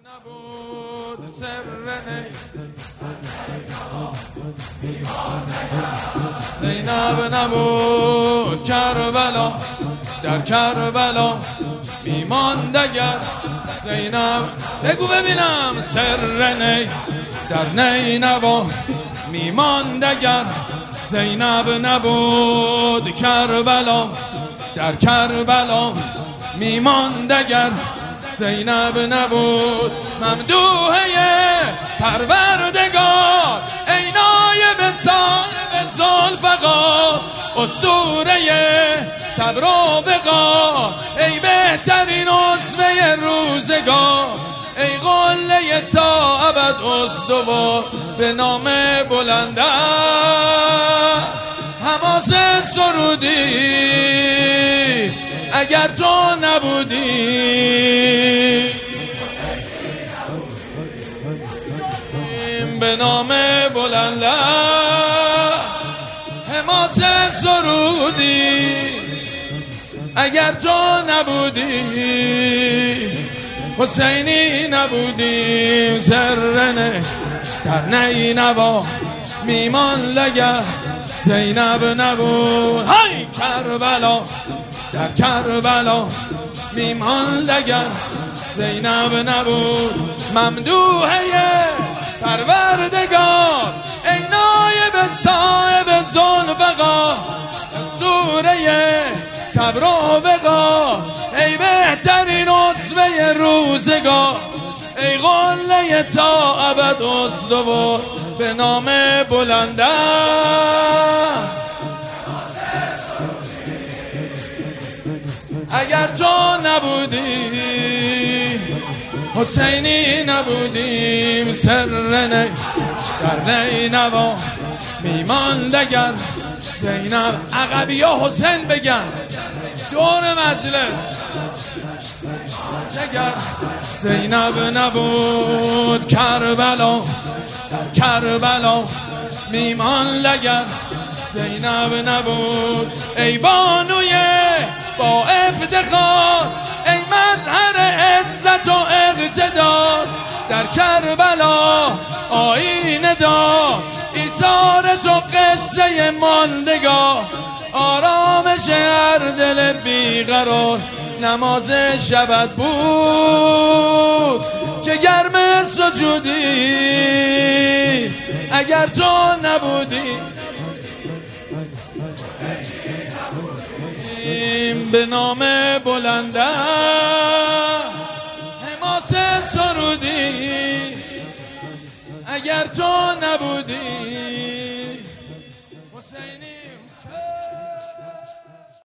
نبود سر زینب نبود کربلا، در کربلا میماند اگر زینب. بگو ببینم سر نی در نینوا میماند اگر زینب نبود کربلا، در کربلا میماند اگر زینب نبود. ممدوحه پروردگار ای نایب صاحب ذوالفقار، اسطوره صبر و بقا ای بهترین اسوه روزگار، ای قله تا ابد استوار به نام بلنده حماس سرودی اگر تو نبودی. به نام بلنده حماس سرودی اگر تو نبودی. حسینی نبودی سرنه در نینوا میمان لگر زینب نبود. های کربلا در کربلا میمان لگر زینب نبود. ممدوحه پروردگار ای نایب صاحب ذوالفقار، اسطوره صبر و بقا ای بهترین اسوه روزگار، ای قله تا ابد استوار به نام بلنده اگر تو نبودی. حسینی نبودیم سر نی در نینوا میماند اگر زینب. عقبی ها حسین بگن دور مجلس اگر زینب نبود کربلا، در کربلا میماند اگر زینب نبود. ای بانوی با افتخار ای مظهر عزت و اقتدار، در کربلا آیین دار ایثار تو قصه ماندگار، آرامش هر دل بیقرار نماز شبت بود که گرم سجودی اگر تو نبودی. به نام بلنده حماس سرودی اگر تو نبودی. حسینی